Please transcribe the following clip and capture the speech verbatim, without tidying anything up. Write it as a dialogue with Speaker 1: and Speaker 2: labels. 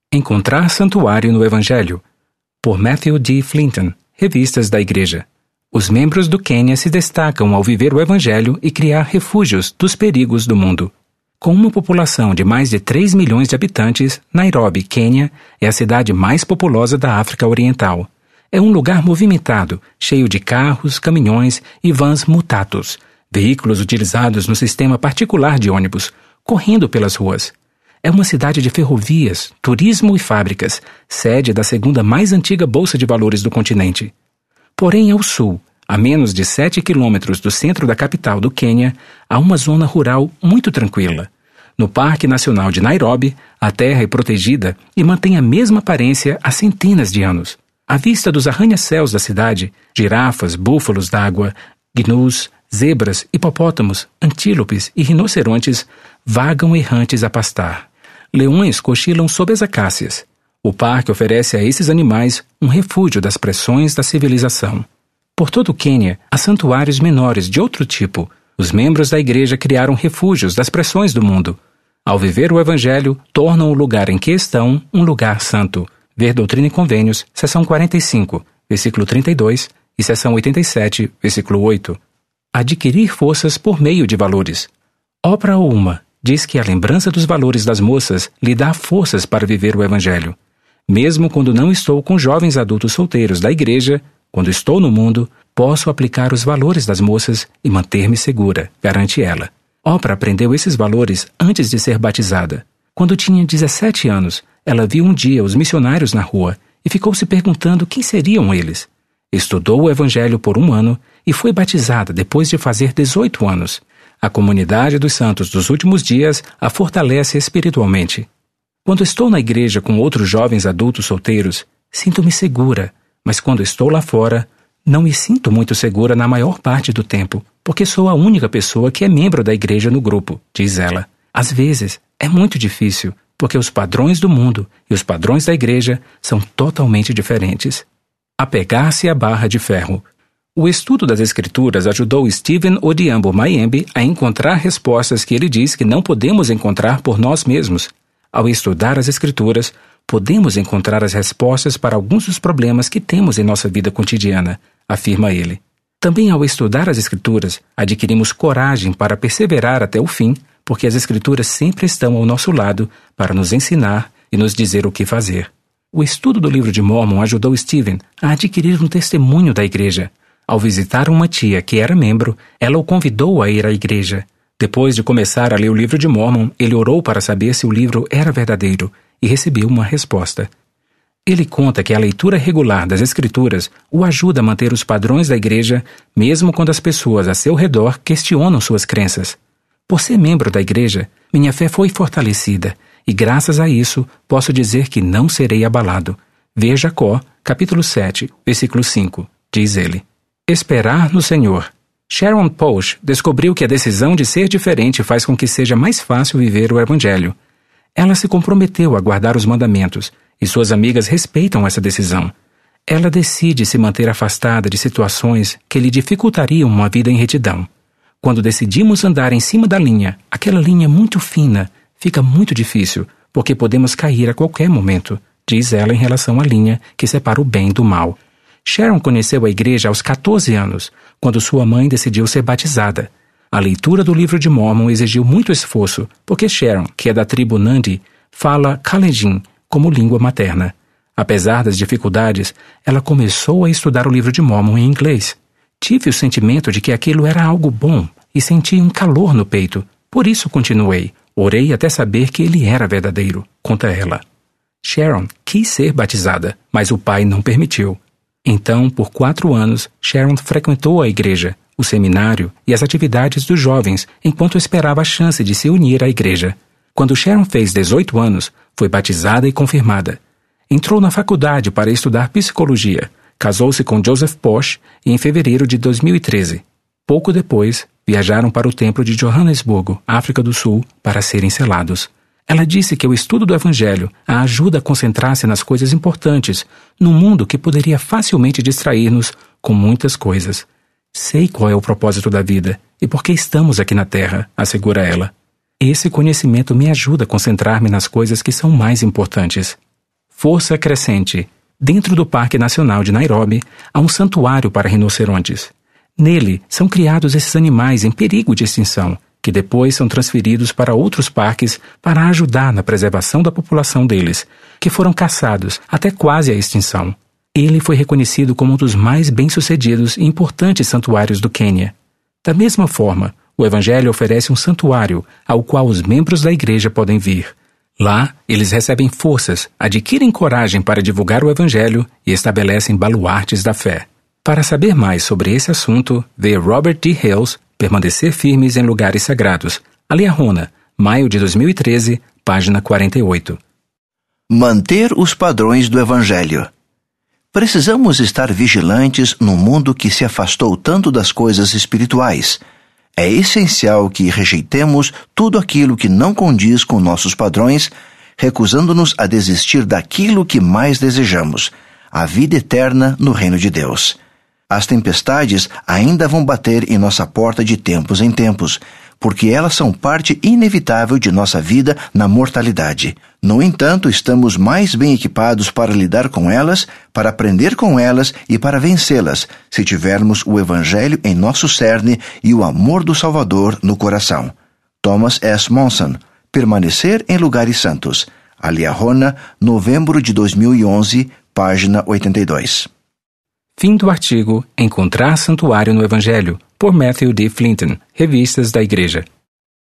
Speaker 1: Encontrar santuário no Evangelho, por Matthew D. Flinton, Revistas da Igreja. Os membros do Quênia se destacam ao viver o Evangelho e criar refúgios dos perigos do mundo. Com uma população de mais de três milhões de habitantes, Nairobi, Quênia, é a cidade mais populosa da África Oriental. É um lugar movimentado, cheio de carros, caminhões e vans mutatos, veículos utilizados no sistema particular de ônibus, correndo pelas ruas. É uma cidade de ferrovias, turismo e fábricas, sede da segunda mais antiga bolsa de valores do continente. Porém, ao sul, a menos de sete quilômetros do centro da capital do Quênia, há uma zona rural muito tranquila. No Parque Nacional de Nairobi, a terra é protegida e mantém a mesma aparência há centenas de anos. À vista dos arranha-céus da cidade, girafas, búfalos d'água, gnus, zebras, hipopótamos, antílopes e rinocerontes vagam errantes a pastar. Leões cochilam sob as acácias. O parque oferece a esses animais um refúgio das pressões da civilização. Por todo o Quênia, há santuários menores de outro tipo. Os membros da igreja criaram refúgios das pressões do mundo. Ao viver o Evangelho, tornam o lugar em que estão um lugar santo. Ver Doutrina e Convênios, seção quarenta e cinco, versículo trinta e dois, e seção oitenta e sete, versículo oito. Adquirir forças por meio de valores. Oprah Uma diz que a lembrança dos valores das moças lhe dá forças para viver o Evangelho. Mesmo quando não estou com jovens adultos solteiros da igreja, quando estou no mundo, posso aplicar os valores das moças e manter-me segura, garante ela. Oprah aprendeu esses valores antes de ser batizada. Quando tinha dezessete anos, ela viu um dia os missionários na rua e ficou se perguntando quem seriam eles. Estudou o Evangelho por um ano e foi batizada depois de fazer dezoito anos. A comunidade dos santos dos últimos dias a fortalece espiritualmente. Quando estou na igreja com outros jovens adultos solteiros, sinto-me segura, mas quando estou lá fora, não me sinto muito segura na maior parte do tempo, porque sou a única pessoa que é membro da igreja no grupo, diz ela. Às vezes, é muito difícil, porque os padrões do mundo e os padrões da igreja são totalmente diferentes. Apegar-se à barra de ferro. O estudo das Escrituras ajudou Stephen Odhiambo Mayembe a encontrar respostas que ele diz que não podemos encontrar por nós mesmos. Ao estudar as Escrituras, podemos encontrar as respostas para alguns dos problemas que temos em nossa vida cotidiana, afirma ele. Também ao estudar as Escrituras, adquirimos coragem para perseverar até o fim, porque as Escrituras sempre estão ao nosso lado para nos ensinar e nos dizer o que fazer. O estudo do livro de Mórmon ajudou Stephen a adquirir um testemunho da igreja. Ao visitar uma tia que era membro, ela o convidou a ir à igreja. Depois de começar a ler o livro de Mórmon, ele orou para saber se o livro era verdadeiro e recebeu uma resposta. Ele conta que a leitura regular das Escrituras o ajuda a manter os padrões da igreja, mesmo quando as pessoas a seu redor questionam suas crenças. Por ser membro da igreja, minha fé foi fortalecida, e graças a isso posso dizer que não serei abalado. Ver Jacó, capítulo sete, versículo cinco, diz ele. Esperar no Senhor. Sharon Posh descobriu que a decisão de ser diferente faz com que seja mais fácil viver o Evangelho. Ela se comprometeu a guardar os mandamentos, e suas amigas respeitam essa decisão. Ela decide se manter afastada de situações que lhe dificultariam uma vida em retidão. Quando decidimos andar em cima da linha, aquela linha muito fina, fica muito difícil, porque podemos cair a qualquer momento, diz ela em relação à linha que separa o bem do mal. Sharon conheceu a igreja aos catorze anos, quando sua mãe decidiu ser batizada. A leitura do livro de Mórmon exigiu muito esforço, porque Sharon, que é da tribo Nandi, fala Kalenjin como língua materna. Apesar das dificuldades, ela começou a estudar o livro de Mórmon em inglês. Tive o sentimento de que aquilo era algo bom e senti um calor no peito. Por isso continuei. Orei até saber que ele era verdadeiro, conta ela. Sharon quis ser batizada, mas o pai não permitiu. Então, por quatro anos, Sharon frequentou a igreja, o seminário e as atividades dos jovens, enquanto esperava a chance de se unir à igreja. Quando Sharon fez dezoito anos, foi batizada e confirmada. Entrou na faculdade para estudar psicologia, casou-se com Joseph Posh e em fevereiro de dois mil e treze. Pouco depois, viajaram para o templo de Johannesburgo, África do Sul, para serem selados. Ela disse que o estudo do Evangelho a ajuda a concentrar-se nas coisas importantes, num mundo que poderia facilmente distrair-nos com muitas coisas. Sei qual é o propósito da vida e por que estamos aqui na Terra, assegura ela. Esse conhecimento me ajuda a concentrar-me nas coisas que são mais importantes. Força crescente. Dentro do Parque Nacional de Nairobi, há um santuário para rinocerontes. Nele, são criados esses animais em perigo de extinção, que depois são transferidos para outros parques para ajudar na preservação da população deles, que foram caçados até quase a extinção. Ele foi reconhecido como um dos mais bem-sucedidos e importantes santuários do Quênia. Da mesma forma, o Evangelho oferece um santuário ao qual os membros da igreja podem vir. Lá, eles recebem forças, adquirem coragem para divulgar o Evangelho e estabelecem baluartes da fé. Para saber mais sobre esse assunto, veja Robert D. Hales, Permanecer Firmes em Lugares Sagrados, Aliarona, maio de dois mil e treze, página quarenta e oito.
Speaker 2: Manter os padrões do Evangelho. Precisamos estar vigilantes num mundo que se afastou tanto das coisas espirituais. É essencial que rejeitemos tudo aquilo que não condiz com nossos padrões, recusando-nos a desistir daquilo que mais desejamos, a vida eterna no reino de Deus. As tempestades ainda vão bater em nossa porta de tempos em tempos, porque elas são parte inevitável de nossa vida na mortalidade. No entanto, estamos mais bem equipados para lidar com elas, para aprender com elas e para vencê-las, se tivermos o Evangelho em nosso cerne e o amor do Salvador no coração. Thomas S. Monson, Permanecer em Lugares Santos. Aliarona, novembro de dois mil e onze, página oitenta e dois.
Speaker 1: Fim do artigo Encontrar Santuário no Evangelho, por Matthew D. Flinton, Revistas da Igreja.